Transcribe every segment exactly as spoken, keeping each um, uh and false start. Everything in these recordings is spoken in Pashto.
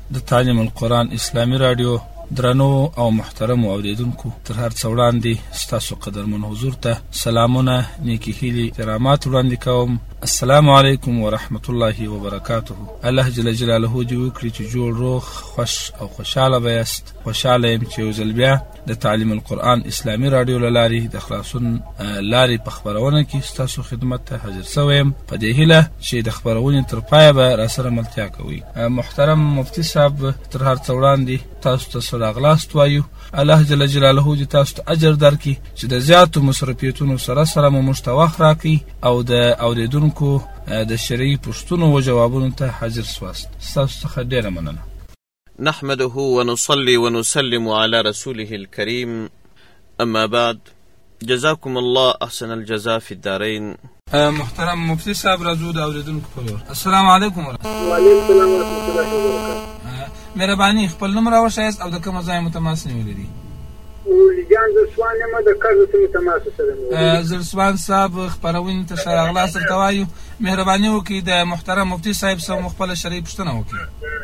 د تعلیم القرآن اسلامی رادیو درنو او محترم اوریدونکو، تر هر څه وړاندې ستاسو قدرمن حضور ته سلامونه، نیکی هیلې، احترامات وړاندې کوم. السلام علیکم ورحمت الله وبرکاته. الله جل جلاله دې وکړي چې جوړ، روغ، خوش او خوشاله بیاست. خوشاله یم چې یو ځل بیا د تعلیم القرآن اسلامی رادیو له لارې د خلاصون لارې په خپرونه کې ستاسو خدمت ته حاضر شوی یم، په دې هیله چې د خپرونې تر پایه به راسره ملتیا کوئ. محترم مفتي صاحب، تر هر څه وړاندې تاسو ته راغلاست وایو. الله جل جلاله دې تاسو ته اجر درکړي چې د زیاتو مصرفیتونو سره سره مو موږ ته وخت راکړي او د اوریدونکو د شرعي پوښتنو و جوابونو ته حاضر سواست. ستاسو څخه ډېره مننه. نحمده ونصلي ونسلم على رسوله الكريم، أما بعد، جزاكم الله أحسن الجزاء في الدارين. محترم مفتي صاحب، راځو د اوریدونکو په لور. السلام علیکم. وعلیکم السلام ورحمۃ اللہ وبرکاتہ. مهرباني خپل نوم راوښایاست او د کوم ځای متماس نیولې دي؟ ولجان زرسوان یم، د کارځ څخه تماس سره. زرسوان صاحب، خپرونې ته ښه راغلاست درته وایو. مهرباني وکړئ د محترم مفتي صاحب څخه مو خپله شرعي پوښتنه وکړئ.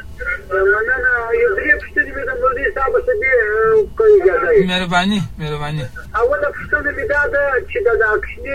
مننه. یو درې پوښتنې مې د مولوي صاحب څخه کوي اجازه. مهرباني مهرباني. اوله پوښتنه مې دا ده چې د اکسنې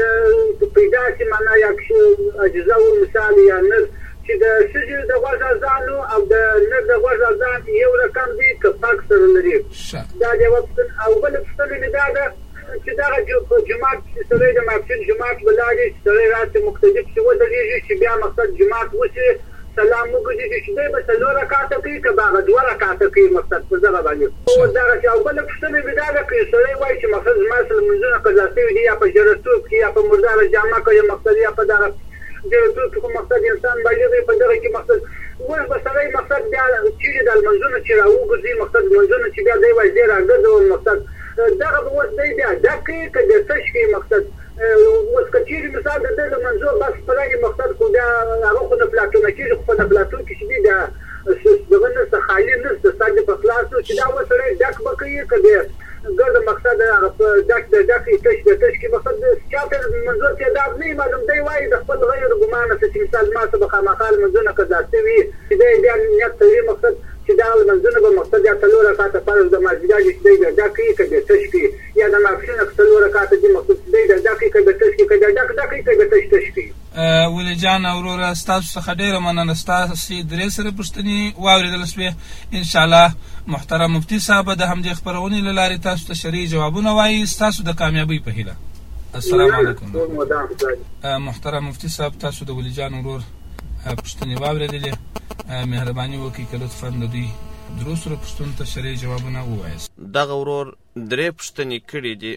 د پیدا شي معنا یا اجزا او مثال یا نر چې د ښځې د غوږ اذان او د نر د غوږ اذان یو رقم دي که فرق سره لري؟ دا د یوه پوښتنه. او بله پوښتنه مې دا ده چې دغه جومات چې سړی د ماسپښین جومات ولاړي، چې سړی راسي مختلف چې ودرېږي، چې بیا مقصد جومات وشي، سلام وګرځي، چې دی به څلور رکعته کوي که به هغه دوه رکعته کوي مقصد په دغه باندې. او دغه چې او بله پوښتنه مې دا ده که سړی وایي چې مقصد زما سره لمونځونه قضا شوي دي، یا په ژړتوب کې یا په مرداره جامه کې یا مقصد یا په دغه ژړتوب کې خو مقصد انسان بالغ په دغه کې مقصد اوس به سړی مقصد بیا چیرې د لمونځونه چې راوګرځي مقصد لمونځونه چې بیا دی وایي دی راګرځول مقصد دغه به اوس دی بیا دا کوي که د تش کوي مقصد. اوس که چیرې مثال د ده لمونځو بس پرایي مقصد خو بیا هغه خو نفلاتونه کېږي، خو په نفلاتونو کې چې دی بیا دغه نسته خالي نسته ستا دې په خلاصو چې دا اوس سړی ډک به کوي که بیا ګرد مقصد هغه په ډک د ډک تش د تش کې مقصد چاته منظور تعداد نه معلوم دی وایي د خپل غیر ګمانه چې مثال ما څه به خامخا لمونځونه قضا شوي چې دی بیا نیت کوي مقصد چې دا لمونځونه به مقصد یا څلور رکعته فرض د مازدیګر چې دی د ډک کوي که د تش کوي، یا د ماسپښین که څلور رکعته دي مقصد چې دی د ډک کوي که د تش کوي، که د ډک ډک کوي که د تش تش کوي. ولي جان وروره، ستاسو څخه ډېره مننه. ستاسې درې سره پوښتنې واورېدل شوې. انشاءالله محترم مفتي صاحب د همدې خپرونې له لارې تاسو ته شرعي جوابونه وایي، ستاسو د کامیابۍ په هیله. السلام علیکم. محترم مفتي صاحب، تاسو د ولي جان ورور پوښتنې واورېدلې. مهرباني وکړئ که لطفا د دوی درو سره پوښتنو ته شرعي جوابونه ووایاست. دغه ورور درې پوښتنې کړي دي.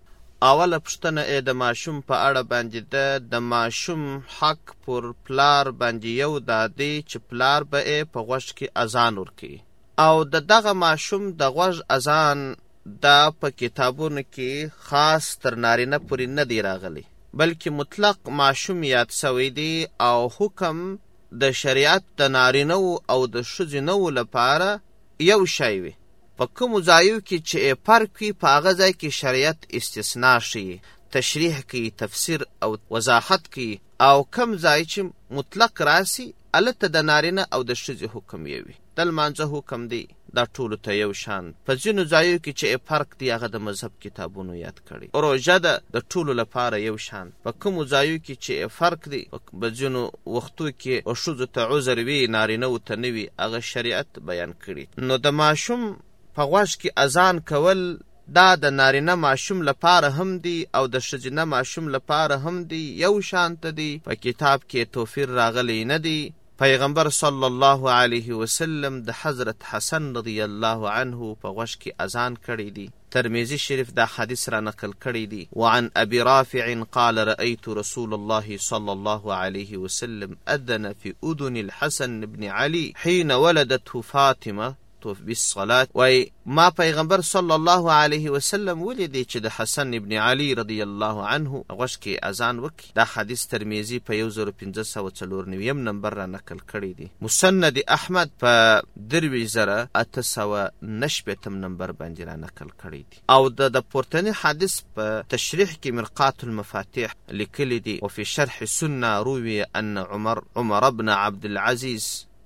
اوله پوښتنه یې د ماشوم په اړه باندې ده. د ماشوم حق پر پلار باندې یو دا دی چې پلار به یې په غوږ کې اذان ورکوي، او د دغه ماشوم د غوږ اذان دا په کتابونو کې خاص تر نارینه پورې نه دی راغلی، بلکې مطلق ماشوم یاد سوی دی، او حکم د شریعت د نارینه‌و او د ښځینه‌و لپاره یو شی وي. په کومو ځایو کې چې فرق وي په هغه ځای کې شریعت استثناء ښیي، تشریح کوي، تفسیر او وضاحت کوي، او کم ځای چې مطلق راسي هلته د نارینه او د ښځې حکم یې وي. د لمانځه حکم دی دا ټولو ته یو شان. په ځینو ځایو کې چې فرق دی هغه د مذهب کتابونو یاد کړي. روژه ده د ټولو لپاره یو شان. په کومو ځایو کې چې فرق دی، په ځینو وختو کې ښځو ته عذر وي، نارینه‌و ته نه وي، هغه شریعت بیان کړي. نو د ماشوم په غوږ کې اذان کول دا د نارینه ماشوم لپاره هم دی او د ښځینه ماشوم لپاره هم دی، یو شانته دی. په کتاب کې توفیر راغلی نه دی. پیغمبر صلی الله علیه وسلم د حضرت حسن رضی الله عنه په غوږ کې اذان کړی دی. ترمذی شریف دا حدیث را نقل کړی دی. وعن ابي رافع قال رأيت رسول الله صلى الله عليه وسلم أذن في أذن الحسن بن علي حين ولدته فاطمة بالصلاة. وای ما پیغمبر صلی الله علیه وسلم ولیدی چې د حسن ابن علی رضی الله عنه غوږ کې اذان وکړي. دا حدیث ترمذی په یو زر پنځه سوه څلور نویم نمبر را نقل کړی دی. مسند احمد په درویشت زره اته سوه نهه شپېتم نمبر باندې را نقل کړی دی. او د د پورتنی حدیث په تشریح کې مرقات المفاتيح لیکلی دی. وفي شرح السنه روي ان عمر عمر بن عبد العزيز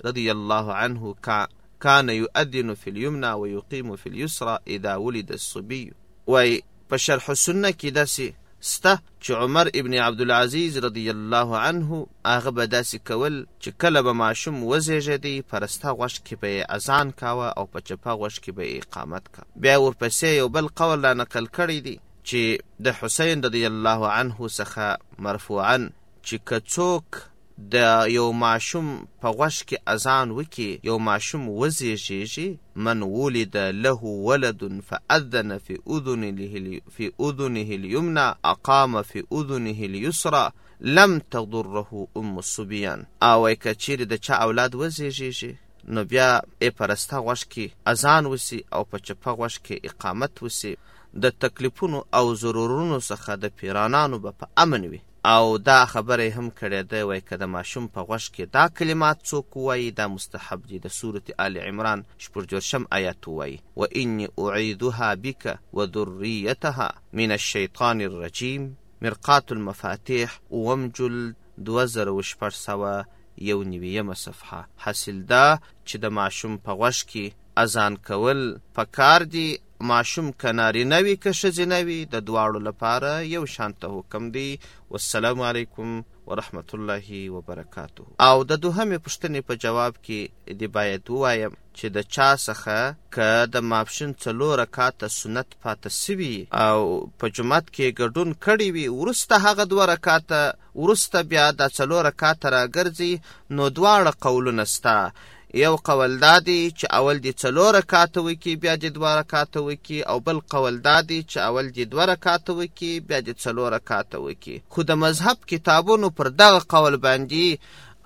رضي الله عنه كان يؤذن في اليمنى ويقيم في اليسرى اذا ولد الصبي. وای په شرح السنه کې داسې سته چې عمر ابن عبدالعزیز رضی الله عنه هغه به داسې کول چې کله به ماشوم وزېږېدی په رسته غوږ کې به یې اذان کاوه او په چپه غوږ کې به یې اقامت کاوه. بیا ورپسې یو بل قول را نقل کړی دی چې د حسین رضی الله عنه څخه مرفوعا چې که څوک د یو ماشوم په غوږ کې اذان وکړي، یو ماشوم وزېږېږي، من ولد له ولد فأذن في أذنه في أذنه اليمنى أقام في أذنه اليسرى لم تضره أم الصبيان. او که چیرې د چا اولاد وزېږېږي نو بیا یې په رسته غوږ کې اذان وسي او په چپه غوږ کې اقامت وسي، د تکلیفونو او ضرورونو څخه د پیرانانو به په امن وي. او دا خبره هم کړې ده وای که د ماشوم په غوږ کې دا کلمات څوک وایي دا مستحب دي. د سورة آل عمران شپږدېرشم آیات وایي وإني أعيذها بك وذريتها من الشيطان الرجيم. مرقات المفاتيح اووم جلد دوه زره و شپږ سوه یو نوېیمه صفحه. حاصل دا چې د ماشوم په غوږ کې اذان کول پکار دي. ماشوم که نارینه وي که ښځینه وي د دواړو لپاره یو شانته حکم دی. والسلام علیکم ورحمت الله وبرکاته. او د دوهمې پوښتنې په جواب کې دې باید ووایم چې د چا څخه که د ماپښین څلور رکعاته سنت پاته سوي او په جومات کې ګډون کړی وي، وروسته هغه دوه رکعاته وروسته بیا دا څلور رکعاته راګرځي، نو دواړه قولونه سته. یو قول دا دی چې اول دې څلور رکعاته وکړي بیا دې دوه رکعاته وکړي، او بل قول دا دی چې اول دې دوه رکعاته وکړي بیا دې څلور رکعاته وکړي. خو د مذهب کتابونو پر دغه قول باندې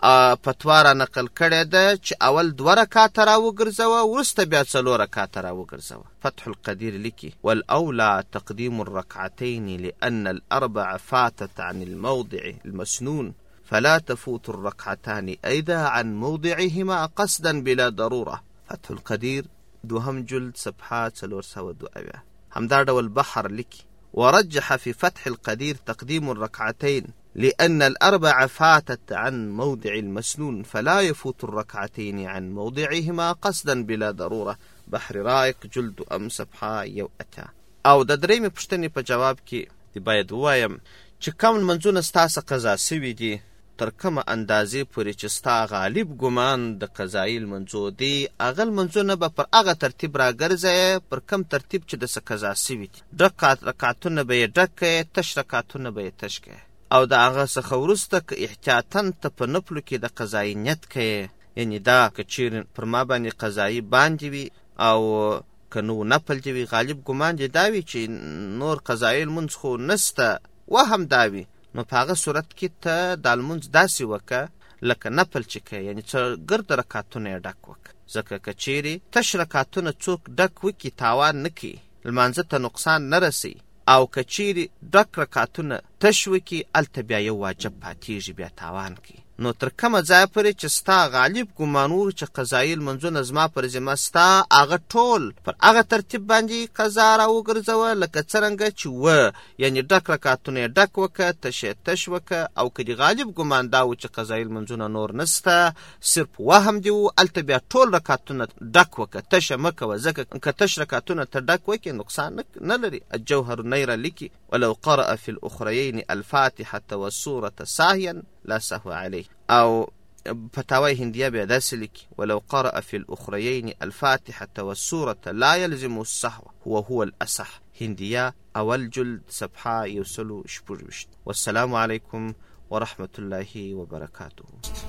فتوا را نقل کړې ده چې اول دوه رکعاته را وګرځوه وروسته بیا څلور رکعاته را وګرځوه. فتح القدیر لیکي والأولى تقديم الركعتين لأن الأربع فاتت عن الموضع المسنون فلا تفوت الركعتان أيضا عن موضعهما قصدا بلا ضرورة. فتح القدير دوهم جلد صفحة څلور سوه دوه اویا. همدا ډول بحر لیکي ورجح في فتح القدير تقديم الركعتين لأن الأربع فاتت عن موضع المسنون فلا يفوت الركعتين عن موضعهما قصدا بلا ضرورة. بحر رائق جلد ام صفحة یو اتا. او د درېیمې پوښتنې په جواب کې دی باید ووایم چې کوم لمونځونه ستاسو قضا سوي دي تر کومه اندازې پورې چې ستا غالب ګمان د قضایي لمونځو دی، هغه لمونځونه به پر هغه ترتیب راګرځئ پر کوم ترتیب چې دسه قضا سوي دي. ډک رکعتونه به یې ډک کئ، تش رکعتونه به یې تش کئ. او د هغه څخه وروسته که احتیاطاً ته په نفلو کې د قضایي نیت کئ، یعنې دا که چیرې پر ما باندې قضایي باندې وي او که نو نفل دې وي، غالب ګمان دې دا وي چې نور قضایي لمونځ خو نسته، وهم دا وي، نو په هغه صورت کې ته دا لمونځ داسې وکړه لکه نفل چې کوې، یعنې څه ګرده رکعتونه یې ډک وکړه. ځکه که چیرې تش رکعتونه څوک ډک وکړي تاوان نه کوي، لمانځه ته نقصان نه رسوي. او که چیرې ډک رکعتونه تش وکړي هلته بیا یو واجب پاتېږي، بیا تاوان کوي. نو تر کومه ځایه پورې چې ستا غالب ګمان وو چې قضایي لمونځونه زما پر ذمه ستا، هغه ټول پر هغه ترتیب باندې قضا را وګرځوه لکه څرنګه چې وه، یعنې ډک رکعتونه یې ډک وکړه، تش یې تش وکړه. او که دې غالب ګمان دا و چې قضایي لمونځونه نور نسته، صرف وهم دې و، هلته بیا ټول رکعتونه ډک وکړه، تشه مه کوه. ځکه که تش رکعتونه ته ډک وکړې نقصان نه لري. الجوهر النیره لیکي ولو قرأ في الأخريين الفاتحة والسورة ساهيا لا سهو عليه. او فتاوى هندية بهداس لیکي ولو قرأ في الأخريين الفاتحة والسورة لا يلزم السهو هو هو الأصح. هندية اول جلد صفحة يوصلوا شپږویشت. والسلام عليكم ورحمة الله وبركاته.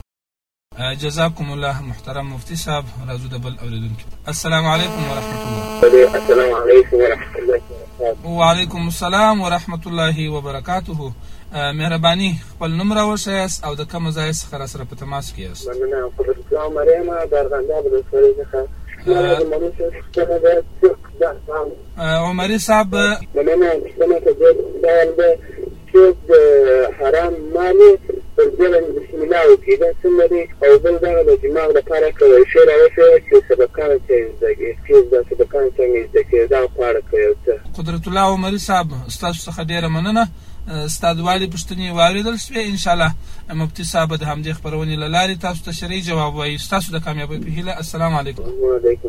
جزاكم الله محترم مفتي صاحب. راځو د بل اوریدونکو. السلام علیکم ورحمة الله. السلام علیکم ورحمة الله وبرکاته. وعلیکم السلام ورحمة الله وبرکاته. مهرباني خپل نوم راوښیاست او د کوم ځای څخه را سره په تماس کې یاست؟ مننه. قدرت الله مریم د ارغنداب ولسوالۍ څخه. عمري صاحب مننه. پوښتنه کوم دا چې د حرام مالي پر ځای بسم الله وکړي دا څنګه دی؟ او بل دغه د دماغ لپاره کولی شی راوښیه چې سبقانه چې زده کړي، دا سبقانه څنګه زده کړي دا غواړه که یو څه. قدرت الله عمري صاحب ستاسو څخه ډېره مننه. ستا د والي پوښتنې واورېدل شوې. انشاءالله مفتي صاحب به د همدې خپرونې له لارې تاسو ته شرعي جواب وایي. ستاسو د کامیابۍ په هیله. السلام علیکم. وعلیکم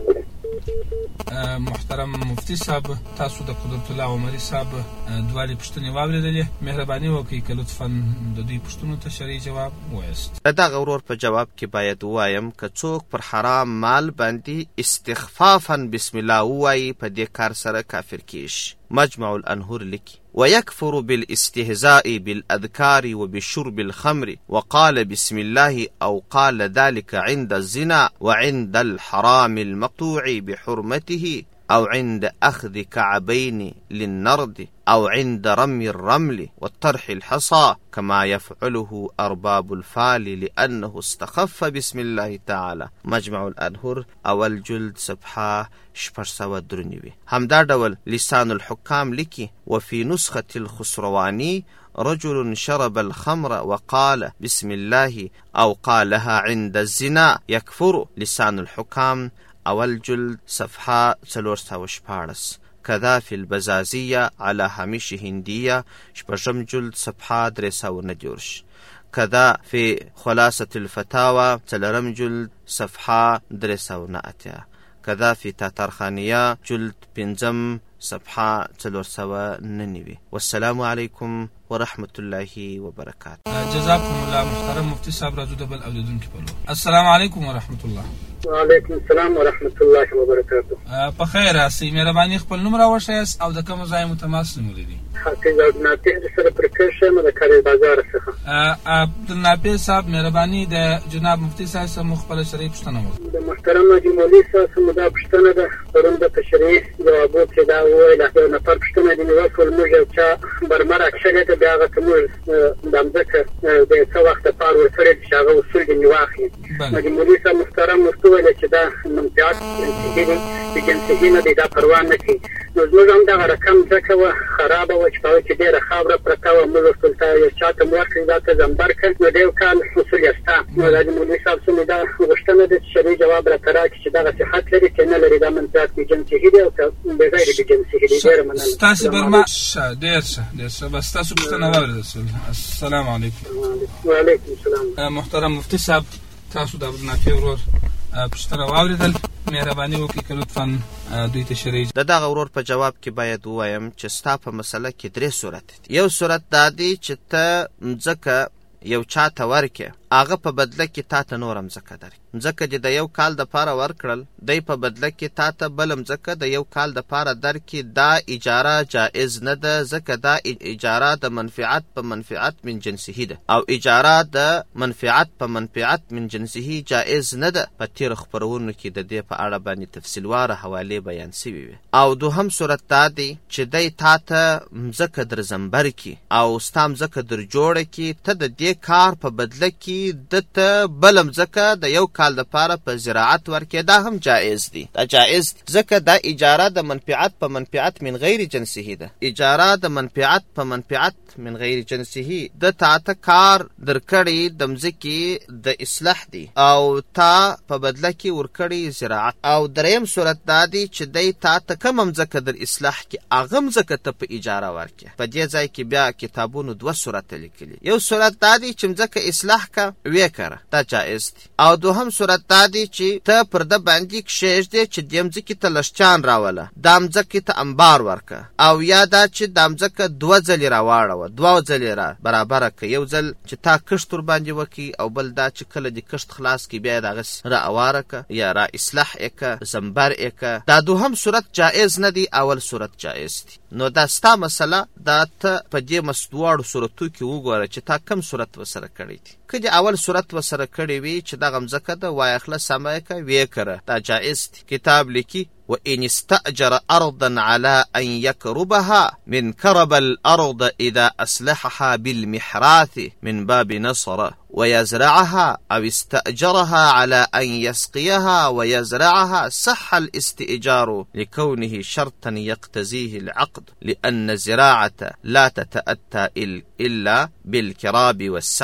محترم مفتي صاحب، تاسو د قدرت الله عمري صاحب دوالي پوښتنې واورېدلې. مهرباني وکړئ که لطفا د دوی پوښتنو ته شرعي جواب ووایاست. د دغه ورور په جواب کې باید ووایم که څوک پر حرام مال باندې استخفافا بسم الله ووایي په دې کار سره کافر کیږي. مجمع الأنهر لكي ويكفر بالاستهزاء بالأذكار وبشرب الخمر وقال بسم الله أو قال ذلك عند الزنا وعند الحرام المقطوع بحرمته أو عند أخذ كعبين للنرد أو عند رمي الرمل والطرح الحصى كما يفعله أرباب الفال لأنه استخف بسم الله تعالى. مجمع الأنهر أول جلد صفحة شپږ سوه درنوي. همدا ډول لسان الحكام لكي وفي نسخة الخسرواني رجل شرب الخمر وقال بسم الله أو قالها عند الزنا يكفر. لسان الحكام اول جلد صفحه څلور سوه شپاړس. كذا في البزازية على هامش هندية شپږم جلد صفحه درې سوه نه دېرش. كذا في خلاصة الفتاوى څلورم جلد صفحه درې سوه نه اتیا. كذا في تاتارخانية جلد پنځم صفحه څلور سوه نه نوي. والسلام عليكم ورحمة الله وبركاته. جزاكم الله. محترم مفتي صاحب راځو د بل اوریدونکي په لور. السلام علیکم ورحمة الله. وعلیکم السلام ورحمة الله وبرکاته. په خیر راسئ. مهرباني خپل نوم راوښیاست او د کوم ځای متماس نوم ولري. حافظ عبدالنافع سره پر کښه م د کاري بازار څخه. عبدالنافع صاحب مهرباني د جناب مفتي صاحب څخه خپله شرعي پوښتنه وکړه. د محترم حاجي مولوي صاحب څخه دا پوښتنه ده. پرون ده په شرعي جوابو کې دا وویله یو نفر پوښتنه دې وکړل موږ یو چا برمر اکشلې ته بیا هغه ته موږ د مځکه د څه وخت دپاره ورکړی چې هغه اصول دې واخلي. حاجي مولوي صاحب محترم ورته وویله چې دا منفعت جنسي دي د جنسي نه دی دا پروا نه کوي. نو زموږ هم دغه رقم ځکه وه خرابه وه چې په هغه کې ډېره خاوره پرته وه. موږ ورته ورته یو چا ته مو ورکړې دا ته زمبر کړ نو د یو کال اصول یې شته. نو د حاجي مولوي صاحب څه مې دا غوښتنه ده چې شرعي جواب راته راکړي چې دغه صحت لري که نه لري دا منفعت بې جنسي دي او که بغیر بې جنسي دي. ډېره مننه. ستاسې برما ښه ډېر ښه ډېر ښه. بس ستاسو پوښتنه واورېدل شول. السلام علیکم. وعلیکم السلام. محترم مفتي صاحب تاسو د عبدالنافع ورور پوښتنه واورېدل. مهرباني وکړئ که لطفا دوی ته شرعي. د دغه ورور په جواب کې باید ووایم چې ستا په مسله کې درې صورت دي. یو صورت دا دی چې ته مځکه یو چا ته ورکې هغه په بدله کې تا ته نوره مځکه درکړي. مځکه چې د یو کال دپاره ورکړل دی په بدله کې تا ته بله مځکه د یو کال دپاره درکړي. دا اجاره جائز نه ده ځکه دا اجاره د منفعت په منفعت من جنسه ده او اجاره د منفعت په منفعت من جنسه جائز نه ده. په تېرو خپرونو کې د دې په اړه باندې تفصیلواره حوالې بیان سوي وي. او دوهم صورت دا دی چې دی تا ته مځکه در زمبر کړي او ستا مځکه در جوړه کړي ته د دې کار په بدله کې دته بله مځکه د یو کال دپاره په زراعت ورکې. دا هم جائز دی. دا جائز دی ځکه دا اجاره د منفعت په منفعت من غیر جنسه ده. اجاره د منفعت په منفعت من غیر جنسه ده. تا ته کار درکړی د مځکې د اصلاح دی او تا په بدله کې ورکړی زراعت. او دریم صورت دا دی چې دی تا ته کومه مځکه در اصلاح کې هغه مځکه ته په اجاره ورکې. په دې ځای کې بیا کتابونو دوه صورته لیکلي. یو صورت دا دی چې مځکه اصلاح که ویې کړه دا جائز دی. او دوهم صورت دا دی چې ته پر ده باندې کښېږدې چې دې مځکې ته لښچان راوله دا مځکې ته انبار ورکه او یا دا چې دا مځکه دوه ځلې راواړوه دوه ځلې را برابره که. یو ځل چې تا کښت ورباندې وکړي او بل دا چې کله دې کښت خلاص کړي بیا یې دغسې را اواره که یا را اصلاح یې که زمبر یې که. دا دوهم صورت جائز نه دی. اول صورت جائز دی. نو دا ستا مسله دا ته په دې دواړو صورتو کې وګوره چې تا کم صورت ورسره کړی دی. که دې اول صورت ورسره کړی وي چې دغه مځکه ده وایې خله سمه یې که ویې کړه دا جائز دی. کتاب لیکي وإن استأجر أرضا على أن يكربها من كرب الأرض إذا أصلحها بالمحراث من باب نصر ويزرعها أو استأجرها على أن يسقيها ويزرعها صح الاستئجار لكونه شرطا يقتزيه العقد لأن الزراعة لا تتأتى إلا بالكراب والسقي.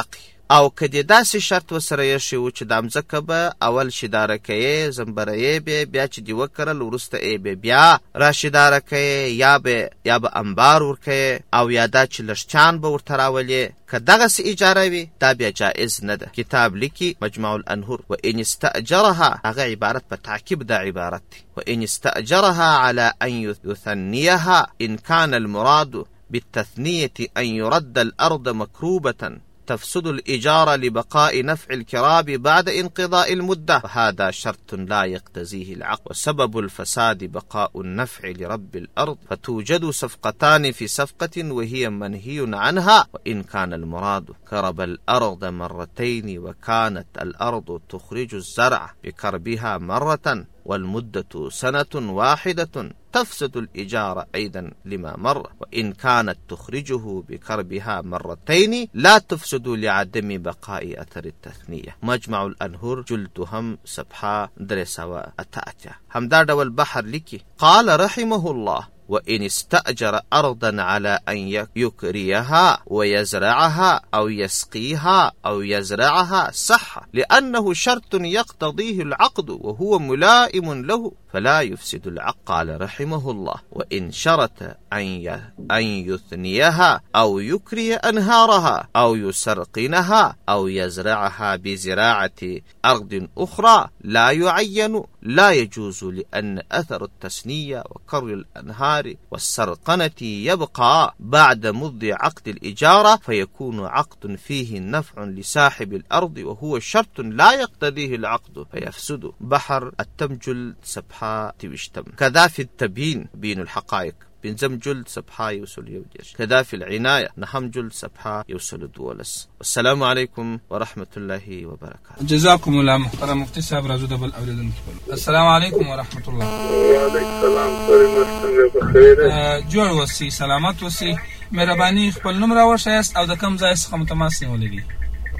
او که دې داسې شرط ورسره ایښی و چې دا مځکه به اول شداره کوې زمبره یې بې بیا چې دې وکرل وروسته یې به بیا را شداره کوې یا به یا به انبار ورکوې او یا دا چې لږچان به ورته راولې که دغسې اجاره وي دا بیا جایز نه ده. کتاب لیکي مجمع الانهر و ان استأجرها، هغه عبارت په تعقیب دا عبارت دی، و ان استأجرها على ان يثنيها ان كان المراد بالتثنية ان يرد الارض مكروبة تفسد الإجارة لبقاء نفع الكراب بعد انقضاء المدة، فهذا شرط لا يقتضيه العقد، وسبب الفساد بقاء النفع لرب الأرض، فتوجد صفقتان في صفقة وهي منهي عنها، وإن كان المراد كرب الأرض مرتين وكانت الأرض تخرج الزرع بكربها مرة والمدة سنة واحدة تفسد الإجارة أيضا لما مر، وإن كانت تخرجه بكربها مرتين لا تفسد لعدم بقاء أثر التثنية. مجمع الأنهر جلد هم صفحة درسوا أتأتى. همدا ډول بحر لكي قال رحمه الله وإن استأجر أرضا على أن يكريها ويزرعها أو يسقيها أو يزرعها صح، لأنه شرط يقتضيه العقد وهو ملائم له فلا يفسد العقد. قال رحمه الله وإن شرط أن أن يثنيها أو يكري أنهارها أو يسرقنها أو يزرعها بزراعة أرض أخرى لا يعين لا يجوز، لأن أثر التسنية وكري الأنهار والسرقنة يبقى بعد مضي عقد الإجارة، فيكون عقد فيه نفع لصاحب الأرض وهو شرط لا يقتضيه العقد فيفسد. بحر التمجل صفحة توشتم. كذا في التبيين بين الحقائق بنزم جلد صفحة يوصل يوديش. كذا في العناية نحم جلد صفحة يوصل دولس. والسلام عليكم ورحمة الله وبركاته. جزاكم الله محترم مفتي صاحب راجو دبل أولادن كفل. السلام عليكم ورحمة الله. وعليكم السلام ورحمة الله. جوړ وسی سلامت وسی مهرباني خپل نوم راوښیاست او د کوم ځای څخه متماس نیولې دي؟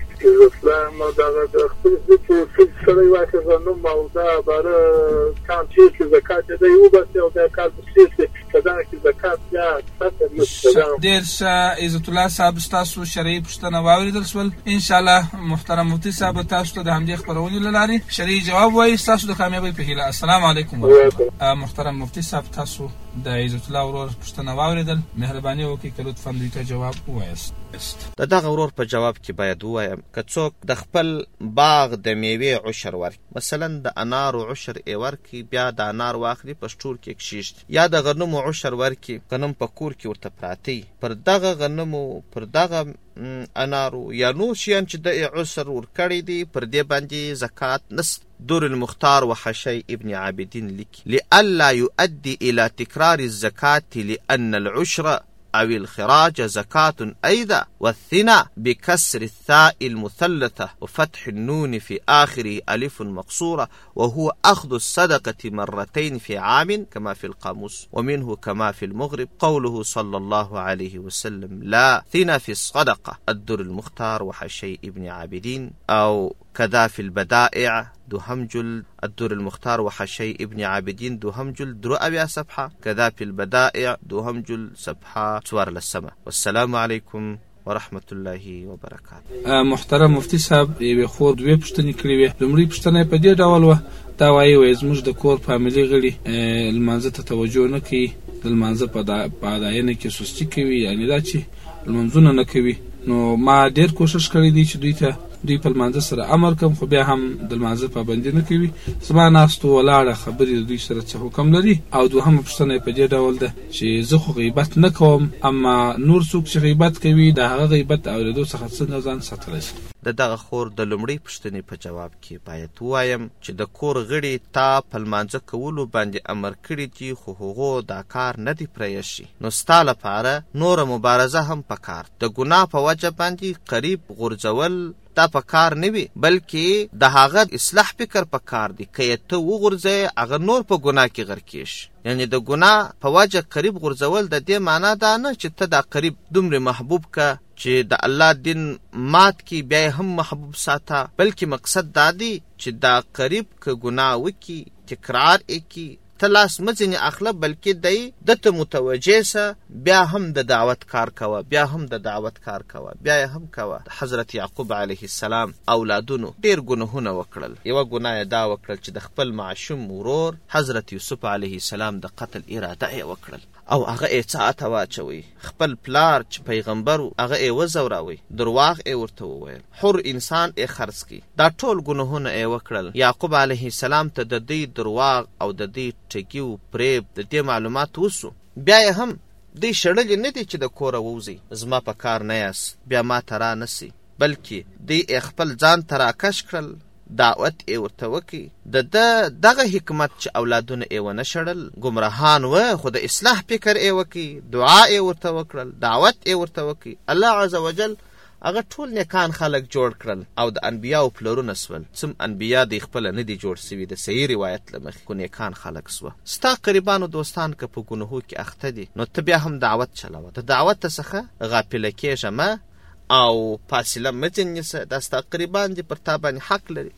اسلام او دغه د خپل څه سره واکه نوم او دا بار کام چې زکات دی او بس او دا کار څه کدا چې زکات یا څه ډیر ښه. عزت الله صاحب تاسو شرعي پوښتنه واوریدل سول، ان شاء الله محترم مفتي صاحب تاسو ته د همدې خبرونې لاري شرعي جواب وایي تاسو د کامیابی په هیله. السلام علیکم محترم مفتي صاحب، تاسو د عزت الله ورور پوښتنه واوریدل، مهرباني وکړئ که لطفا دوی ته جواب ووایاست. د دغه ورور په جواب کې باید ووایم که څوک د خپل باغ د میوې عشر ورکړي، مثلا د انارو عشر یې ورکړي، بیا د انار واخلي په سټور کې کښېږدي، یا د غنمو عشر ورکړي، غنم په کور کې ورته پراته پر دغه غنمو پر دغه انارو یا نور شیان چې د عشر ورکړي دي پر دې باندې زکات نشته. دور المختار وحشي ابن عابدين لك لئلا يؤدي إلى تكرار الزكاة لأن العشر أو الخراج زكاة أيضا، والثناء بكسر الثاء المثلثة وفتح النون في آخره ألف مقصورة، وهو أخذ الصدقة مرتين في عام كما في القاموس، ومنه كما في المغرب قوله صلى الله عليه وسلم لا ثنى في الصدقة. الدر المختار وحشي ابن عابدين أو كذا في البدائع دوهم جلد الدر المختار وحشي ابن عابدين دوهم جلد درو أبيا صفحة، كذا في البدائع دوهم جلد صفحة سوار للسماء. والسلام عليكم ورحمة الله وبركاته. محترم مفتي صاحب یوې خور دوې پوښتنې کړې وې. لومړۍ پوښتنه په دې ډول وه، دا وایي وایي زموږ د کور فامیلي غړي لمانځه ته توجه نه کوي، د لمانځه په اداینه کې سستي کوي، یعنې دا چې لمونځونه نه کوي. نو ما ډېر کوشش کړی دی چې دوی ته دوی په لمانځه سره امر کوم، خو بیا هم د لمانځه پابندي نه کوي. زما ناستو ولاړه خبرې د دوی سره څه حکم لري؟ او دوهمه پوښتنه یې په دې ډول ده چې زه خو غیبت نه کوم، اما نور څوک چې غیبت کوي د هغه غیبت اورېدو څخه څنګه ځان ساتلی شم؟ د دغه خور د لومړۍ پوښتنې په جواب کې باید ووایم چې د کور غړي تا په لمانځه کولو باندې امر کړي دي، خو هغو دا کار نه دی پرېښی، نو ستا لپاره نوره مبارزه هم پکار. د ګناه په وجه باندې قریب غورځول دا په کار نه وي، بلکې د هغه اصلاح فکر په کار دی. که یې ته وغورځوې هغه نور په ګناه کې غرقېږي. یعنې د ګناه په وجه قریب غورځول د دې معنا دا نه چې ته دا قریب دومره محبوب که چې د الله دین مات کی بیا هم محبوب ساته، بلکې مقصد دا دی چې دا قریب که ګناه وکي، تکرار یې کي، ته لاس مځنې اخله بلکې دی دته متوجه سه، بیا هم د دعوت کار کوه، بیا هم د دعوت کار کوه، بیا هم کوه. حضرت یعقوب علیه السلام اولادونو ډیر ګناهونه وکړل. یوه ګناه دا وکړل چې د خپل معشوم ورور حضرت یوسف علیه السلام د قتل اراده یې وکړل او هغه یې څاه ته واچوي. خپل پلار چې پیغمبر و هغه یې وځوراوی، درواغ یې ورته وویل، حر انسان یې خرڅ کړي. دا ټول ګناهونه یې وکړل. یعقوب علیه السلام ته د دې درواغ او د دې ټګي و پریب د دې معلومات وسو. بیا یې هم دی شړلې نه دی چې د کوره ووځي، زما په کار نه یاست، بیا ما ته را نسی، بلکې دی خپل ځان ته راکش کړل، دعوت یې ورته وکړي. د ده دغه حکمت چې اولادونه یې ونه شړل، ګمراهان و خو د اصلاح فکر یې وکړي، دعا یې ورته وکړل، دعوت یې ورته وکړي. الله عز وجل هغه ټول نیکان خلک جوړ کړل او د انبیاو پلرونه سول. څم انبیا د خپله نه دي جوړ سوي د صحیح روایت له مخې، خو نیکان خلک سوه. ستا قریبانو دوستان که په ګناهو کې اخته دي نو ته بیا هم دعوت چلوه، د دعوت څخه غافله کېږه مه او فاصله مه ځینې نیسه. دا ستا قریبان دي، پر تا باندې حق لري،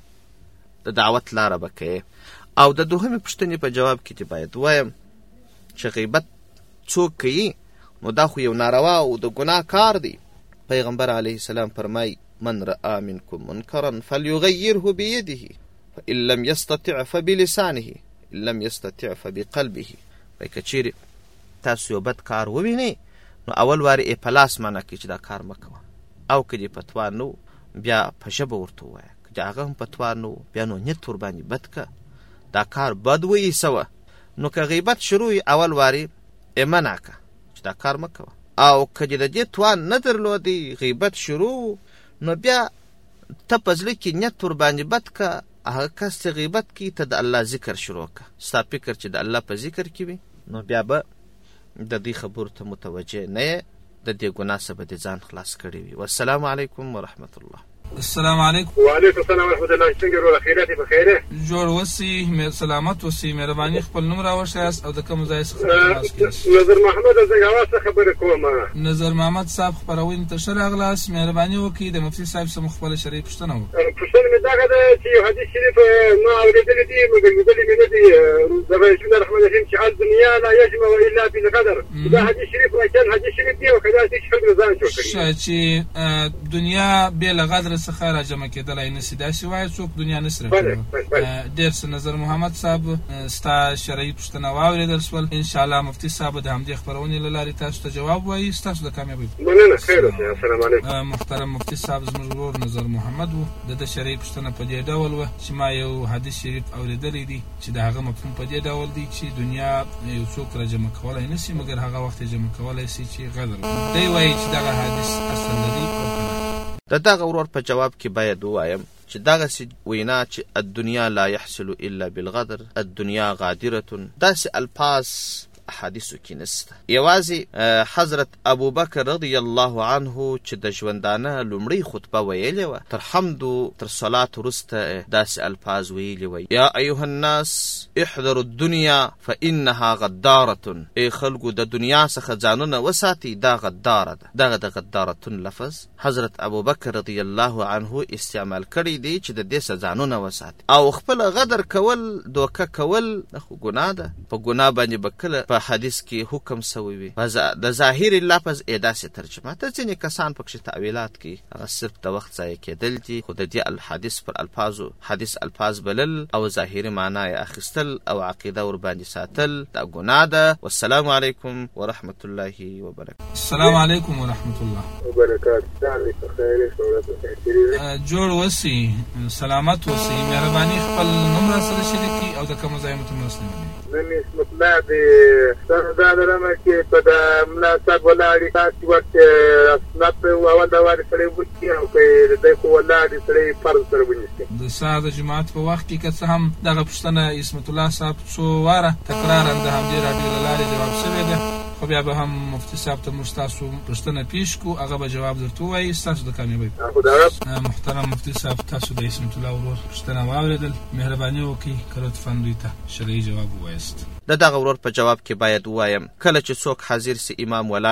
د دعوت لاره به کوې. او د دوهمې پوښتنې په جواب کې دې باید ووایم چې غیبت څوک کوي نو دا خو یو ناروا او د ګناه کار دی. پیغمبر علیه السلام فرمای من رأى منکم منکرا فلیغیره بیده فإن لم یستطع فبلسانه ان لم یستطع فبقلبه. وایي که چیرې تاسو یو بد کار ووینئ نو اول وارې یې په لاس منع کړئ چې دا کار مه کوه، او که دې په توان نه بیا په ژبه ورته ووایه، که د هغه هم په توان نه بیا نو نیت ورباندې بد که، دا کار بد وایسوه. نو که غیبت شروع اول وارې یې منع که چې دا کار مه کوه، او که د دې توان نه درلودی غیبت شروع نو بیا ته په زړه کې نیت ورباندې بد که. هغه کس چې غیبت کوي ته د الله ذکر شروع که، ستا فکر چې د الله په ذکر کې وي نو بیا به د دې خبرو ته متوجه نه یې، د دې ګناه څخه به دې ځان خلاص کړی وي. والسلام علیکم ورحمت الله. السلام علیکم. وعلیکم السلام ورحمت الله. څنګه وروره خیرات په خیره؟ جوړ وسی، مې سلامت وسی، مهرباني خپل نوم راوښیاست او د کوم ځای څخه تماس کړئ؟ نظر محمد از یوه څه خبره کوم. نظر محمد صاحب خپرونې ته ښه راغلاست. مهرباني وکړئ د مفتي صاحب څخه خپله شرعي پوښتنه وکړئ. پوښتنه مې دغه ده چې یو حدیث شریف ما اورېدلی دی مګر لیدلی مې نه دی، د بسم الله الرحمن الرحیم چې الدنیا لا یجمع الا بالقدر. دا حدیث شریف واقعا حدیث شریف دی او که داسې چې خلک ځان جوړ کړي چې دنیا بې له قدره څخه راجمع کېدلی نشي، داسې وایي څوک دنیا نشي راټولولی. ډېر ښه. نظر محمد صاحب ستا شرعي پوښتنه واورېدل شول، انشاءالله مفتي صاحب د همدې خپرونې له لارې تاسو ته جواب وایي. ستاسو د کامیابۍ. مننه. خیر اوسئ. السلام علیکم. محترم مفتي صاحب زموږ ورور نظر محمد و، د ده شرعي پوښتنه په دې ډول وه چې ما یو حدیث شریف اورېدلی دی چې د هغه مفهوم په دې ډول دی چې دنیا یو څوک راجمع کولی نشي مګر هغه وخت یې جمع کولی شي چې غدر وکړي. دی وایي چې دغه حدیث اصل لري او که نه. د دغه ورور په جواب کې باید ووایم چې دغسې وینا چې الدنیا لا یحصل الا بالغدر، الدنیا غادرة، داسې الفاظ احادیثو کې نسته. یوازې حضرت ابوبکر رضی الله عنه چې د ژوندانه لومړۍ خطبه ویلې وه، تر حمدو تر صلات وروسته داسې الفاظ ویلي وی: یا ایها الناس احذروا الدنیا فانها غدارة. ای خلکو د دنیا څخه ځانونه وساتئ، دا غداره ده. دغه د غدارتون لفظ حضرت ابوبکر رضی الله عنه استعمال کړی دی چې د دې څخه ځانونه وساتئ، او خپل غدر کول، دوکه کول خو ګناه ده. په ګناه باندې به کله په حدیث کې حکم سوی وي. د ظاهر لفظ ای داسې ترجمه ته ځینې کسان پکښې تعویلات کوي، هغه صرف د وخت ضایع کېدل دي، خو د دې الحدیث پر الفاظو حدیث الفاظ بلل او ظاهري معنا یې اخیستل او عقیده ورباندې ساتل دا ګناه ده. والسلام علیکم ورحمت الله وبرکاته. السلام علیکم ورحمت الله وبرکاته. جوړ وسی، سلامت وسی، مهرباني خپل نوم را سره شریکي او د کوم ځای مو ته مرسته وکړئ. نن اسم الله دی ستاسو دا لرمه چې په د ملا صاحب ولاړې تاسې وخت سنت اول د وارې سړی وکړي او که د دی خو ولاړې سړی فرض سره ونیسي. د سهار د جماعت په وخت کې که څه هم دغه پوښتنه اسمت الله صاحب څو واره تکرارا د همدې راډیو له لارې جواب شوې ده، خو بیا به هم مفتي صاحب ته موږ ستاسو پوښتنه پیش کړو، هغه به جواب درته ووایي. ستاسو د کامیابۍ. محترم مفتي صاحب تاسو د اسمت الله ورور پوښتنه واورېدل، مهرباني وکړئ که لطفا دوی ته شرعي جواب ووایاست. د دغه ورور په جواب کې باید ووایم کله چې څوک حاضر سي امام ولاړ وي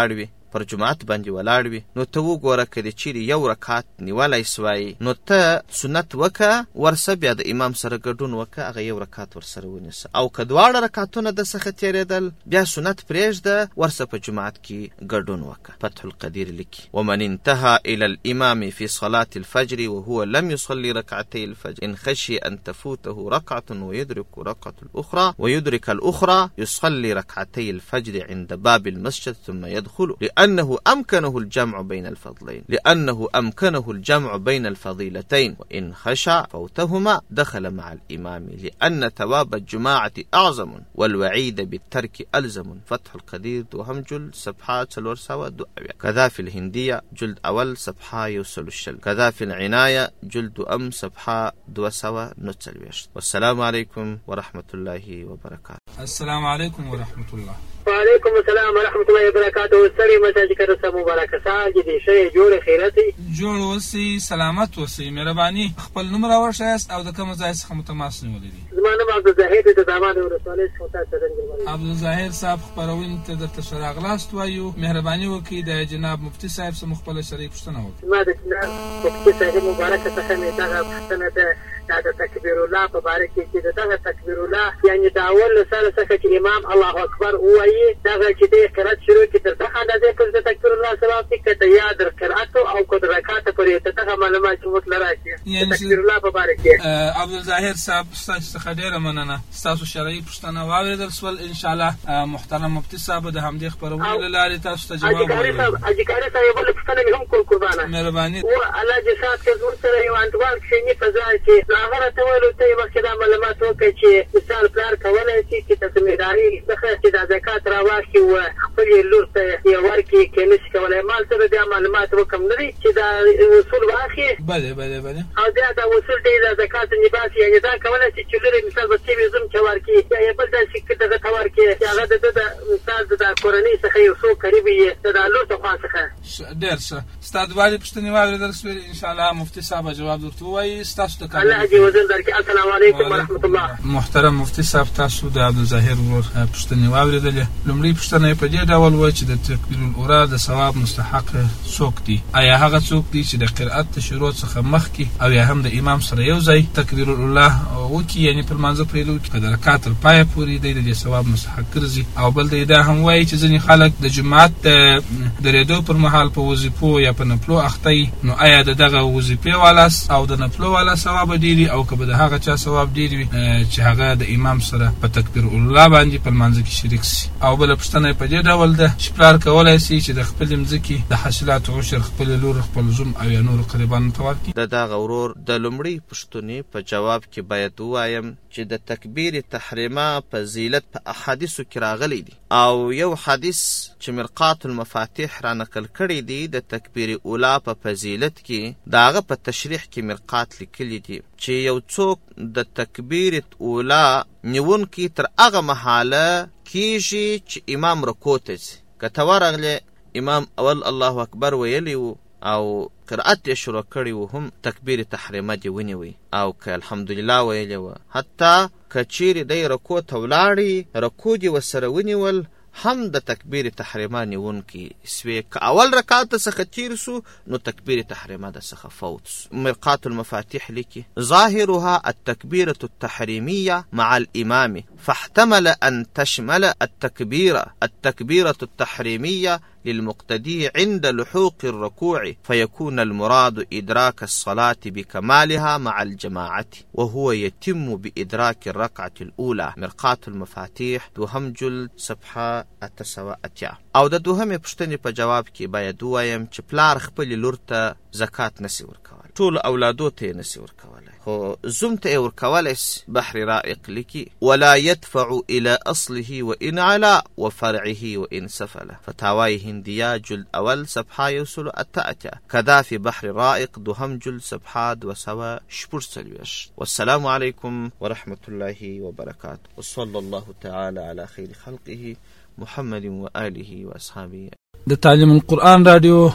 پر جماعت باندې ولاړ وي نو ته وګوره که د چیرې یو رکعت نیولی سوای نو ته سنت وکه ورسه بیا د امام سره ګډون وکه هغه یو رکعت ورسره ونیسه او که دواړه رکعتونه د څخه تېرېدل بیا سنت پرېږده ورسه په جماعت کې ګډون وکه. فتح القدیر لیکي ومن انتهى الى الامام في صلاة الفجر وهو لم يصلي ركعتي الفجر ان خشي ان تفوته ركعة ويدرك ركعة الاخرى ويدرك الاخرى يصلي ركعتي الفجر عند باب المسجد ثم يدخل لانه امكنه الجمع بين الفضلين لانه امكنه الجمع بين الفضيلتين وان خشى فوتهما دخل مع الامام لان ثواب الجماعة اعظم والوعيد بالترك الزم. فتح القدیر دوهم جلد صفحه څلور سوه دوه اویا. كذا في الهندية جلد اول صفحه یو سل الشل. كذا في العناية جلد ام صفحه دوه سوه نهه څلوېښت. والسلام عليكم ورحمة الله وبركاته. السلام عليكم ورحمة الله. وعلیکم السلام ورحمۃ اللہ وبرکاتہ. سړی مساج کړه سم مبارک سال دې شی جوړ خیرتي جوړ وسی سلامت وسی مهرباني خپل نوم راوښیاست او د کوم ځای څخه متماس نیولې دي؟ زما نوم عبدالظاهر د داماد ولسوالۍ څخه تاسو څنګه عبدالظاهر صاحب خبرونه ته درته شراغلاست وایو مهرباني وکړئ د جناب مفتي صاحب سره خپل شریک پوښتنه وکړئ. ما د جناب مفتي صاحب مبارک څخه مې دا پوښتنه ده دا تکبیر الله په باره کې چې دغه تکبیر الله یعنی دا اول سره څخه چې امام الله اکبر وایي دغه چې د قرات شروع کې تر څخه اندازې پر د تکبیر الله سلام کې کته یاد قرات او کو رکعات پرې ته څنګه معلومات مطلب راځي تکبیر الله په باره کې. عبدالظاهر صاحب ستاسو څخه ډیره مننه ستاسو شرعي پوښتنه واورېدل سول ان شاء الله محترم مفتي صاحب د همدې خبرونې له لارې تاسو ته جواب وایي. اجکاري صاحب بل پوښتنه هم کول قربانه مهرباني او الله دې سات کې زموږ سره یو انډوال شي په ځای کې هغه ته ویلو ته مخکې دا معلومات وکړي چې مثال پلار کولی شي چې د ذمهداري څخه چې دا زکات راواخلي و خپلې لور ته یې ورکړي که نشي کولی مال سره بیا معلومات وکړم نه دی چې دا اصول واخلي بله بله بله او بیا دا اصول دی دا زکات نباسي یعنې دا کولی شي چې لورې مثال بچې وي زوم چې ورکړي یا یې بل داسې دغه ته ورکړي چې هغه د ده د مثال د دا کورنۍ څخه یو څوک قریب یې د دا لور د خوا څخه ډېر ښه ستا دواړې پوښتنې واورېدل سوې انشاءالله مفتي صاحب جواب درته ووایي ستاسو د الله اجر وزر درکړي. السلام علیکم ورحمت الله. محترم مفتي صاحب تاسو د عبدالظاهر ورور پوښتنې واورېدلې. لومړۍ پوښتنه یې په دې ډول وه چې د تکبیر الاولی د ثواب مستحق څوک دي؟ آیا هغه څوک دي چې د قرأت د شروع څخه مخکې او یا هم د امام سره یو ځای تکبیر الاولی وکړي یعنې په لمانځه پیل وکړي په د رکعت تر پایه پورې دی د دې ثواب مستحق ګرځي. او بل دی دا هم وایي چې ځینې خلک د جماعت د درېدو پر مهال په وظیفو یا په نفلو اخته وي نو آیا د دغه وظیفې والا او د نفلو والا ثواب ډېر وي او که به د هغه چا ثواب ډېر وي چې هغه د امام سره په تکبیر الاولی باندې په لمانځه کې شریک سي. او بله پوښتنه یې په دې ډول ده چې پلار کولی سي چې د خپلې مځکې د حاصلاتو عشر خپلې لور خپل زوم او یا نورو قریبانو ته ورکړي. د دغه ورور د لومړۍ پوښتنې په جواب کې باید ووایم چې د تکبیر تحریمه فضیلت په احادیثو کې راغلی دی او یو حدیث چې مرقات المفاتیح را نقل کړی دی د تکبیر اولی په فضیلت کې د هغه په تشریح کې مرقات لیکلی دي چې یو څوک د تکبیر اولی نیونکی تر هغه مهاله کیږي چې امام رکوع ته ځي که ته ورغلې امام اول الله اکبر ویلی و او قرأت یې شروع کړی و هم تکبیر تحریمه دې ونیوي او که الحمدلله ویلی و حتی که چیرې دی رکوع ته ولاړې رکوع دې ورسره ونیول هم د تکبیر تحریمه نیونکی سوی که اول رکعت څخه تیر سو نو تکبیر تحریمه د څخه فوت سو. مرقات المفاتيح لیکي ظاهرها التكبيرة التحريمية مع الإمام فاحتمل أن تشمل التكبيرة التكبيرة التحريمية للمقتدي عند لحوق الركوع فيكون المراد إدراك الصلاة بكمالها مع الجماعة وهو يتم بإدراك الركعة الأولى. مرقات المفاتيح دوهم جلد صفحه اته سوه اتیا. او د دوهمې پوښتنې په جواب کې باید ووایم چې پلار خپلې لور ته زکات نسي ورکولی ټولو اولادو ته یې نسي ورکولی خو زوم ته یې ورکولی سي. بحر رائق لیکي ولا يدفع إلى أصله وإن علا وفرعه وإن سفله. فتاوای هندیه جلد اول صفحه یو سلو اته اتیا. کذا فی بحر رائق دوهم جلد صفحه دوه سوه شپږ څلوېښت. والسلام علیکم ورحمة الله وبرکاته وصلی الله تعالی علی خیر خلقه محمد و آله و اصحابه. د تعلیم القرآن رادیو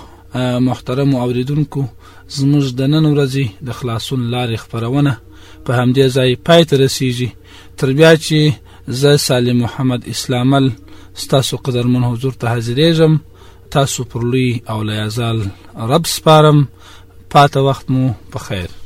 محترم اوریدونکو زموږ د نن ورځې د خلاصون لارې خپرونه په همدې ځای پای ته رسیږي. تر بیا چې زه سالم محمد اسلامل ستاسو قدرمن حضور ته حاضرېږم تاسو پر لوی او لیازال رب سپارم. پاته وخت مو په خیر.